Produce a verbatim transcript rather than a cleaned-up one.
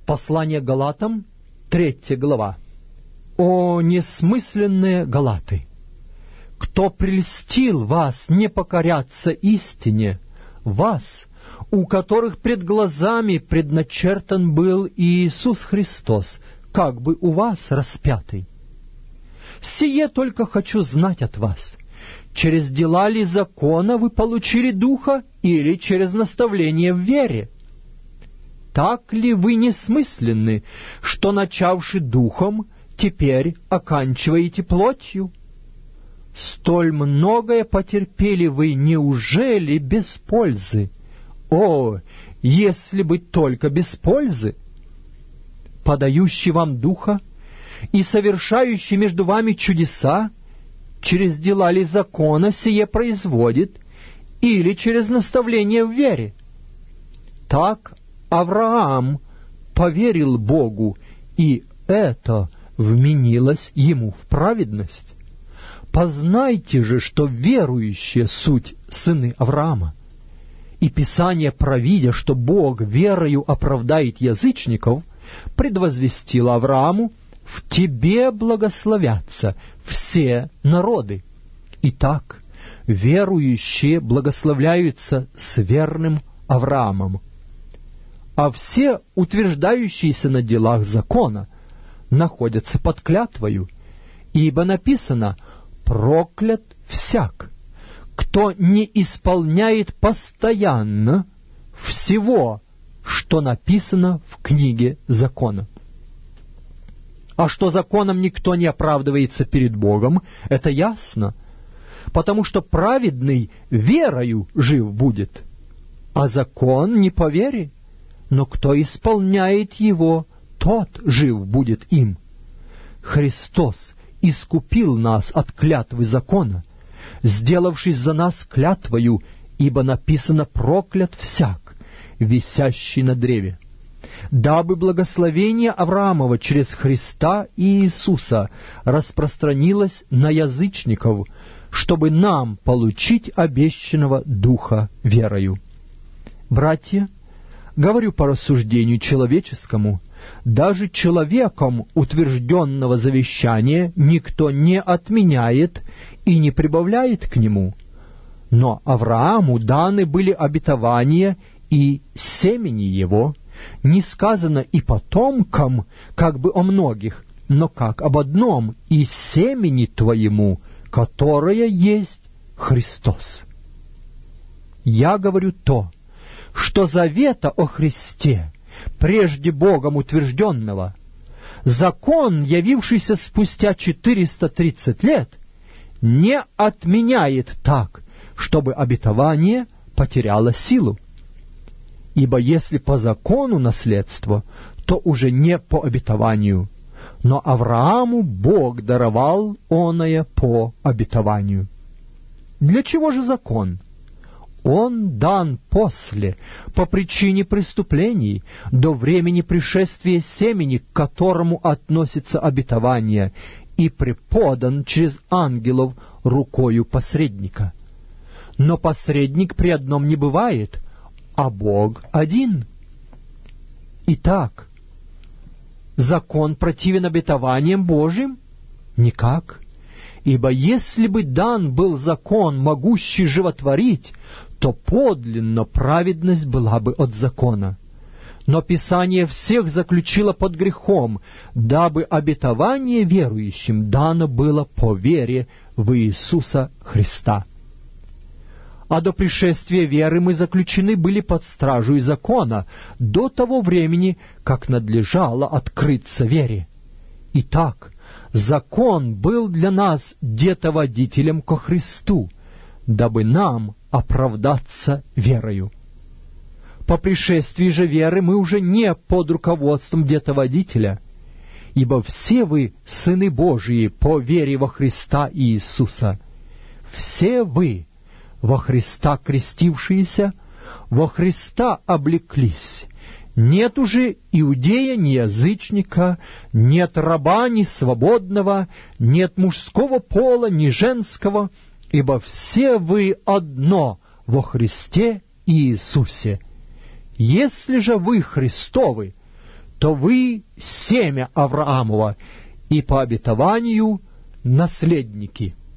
Послание Галатам, третья глава. «О несмысленные галаты! Кто прельстил вас не покоряться истине, вас, у которых пред глазами предначертан был Иисус Христос, как бы у вас распятый? Сие только хочу знать от вас, через дела ли закона вы получили Духа, или через наставление в вере? Так ли вы несмысленны, что, начавши Духом, теперь оканчиваете плотью? Столь многое потерпели вы, неужели без пользы? О, если бы только без пользы! Подающий вам Духа и совершающий между вами чудеса, через дела ли закона сие производит, или через наставление в вере? Так Авраам поверил Богу, и это вменилось ему в праведность. Познайте же, что верующие суть сыны Авраама. И Писание, провидя, что Бог верою оправдает язычников, предвозвестило Аврааму: в тебе благословятся все народы. Итак, верующие благословляются с верным Авраамом. А все, утверждающиеся на делах закона, находятся под клятвою, ибо написано: проклят всяк, кто не исполняет постоянно всего, что написано в книге закона. А что законом никто не оправдывается перед Богом, это ясно, потому что праведный верою жив будет, а закон не по вере, но кто исполняет его, тот жив будет им. Христос искупил нас от клятвы закона, сделавшись за нас клятвою, ибо написано: проклят всяк, висящий на древе, дабы благословение Авраамова через Христа и Иисуса распространилось на язычников, чтобы нам получить обещанного Духа верою. Братья, говорю по рассуждению человеческому, даже человеком утвержденного завещания никто не отменяет и не прибавляет к нему. Но Аврааму даны были обетования и семени его, не сказано и потомкам, как бы о многих, но как об одном: и семени твоему, которое есть Христос. Я говорю то, что завета о Христе, прежде Богом утвержденного, закон, явившийся спустя четыреста тридцать лет, не отменяет так, чтобы обетование потеряло силу. Ибо если по закону наследство, то уже не по обетованию, но Аврааму Бог даровал оное по обетованию. Для чего же закон? Он дан после, по причине преступлений, до времени пришествия семени, к которому относится обетование, и преподан через ангелов рукою посредника. Но посредник при одном не бывает, а Бог один. Итак, закон противен обетованиям Божьим? Никак. Ибо если бы дан был закон, могущий животворить, то подлинно праведность была бы от закона. Но Писание всех заключило под грехом, дабы обетование верующим дано было по вере в Иисуса Христа. А до пришествия веры мы заключены были под стражей закона, до того времени, как надлежало открыться вере. Итак, закон был для нас детоводителем ко Христу, дабы нам оправдаться верою. По пришествии же веры мы уже не под руководством детоводителя, ибо все вы сыны Божии по вере во Христа Иисуса. Все вы, во Христа крестившиеся, во Христа облеклись. Нет уже иудея, ни язычника, нет раба, ни свободного, нет мужского пола, ни женского, ибо все вы одно во Христе Иисусе. Если же вы Христовы, то вы семя Авраамова и по обетованию наследники».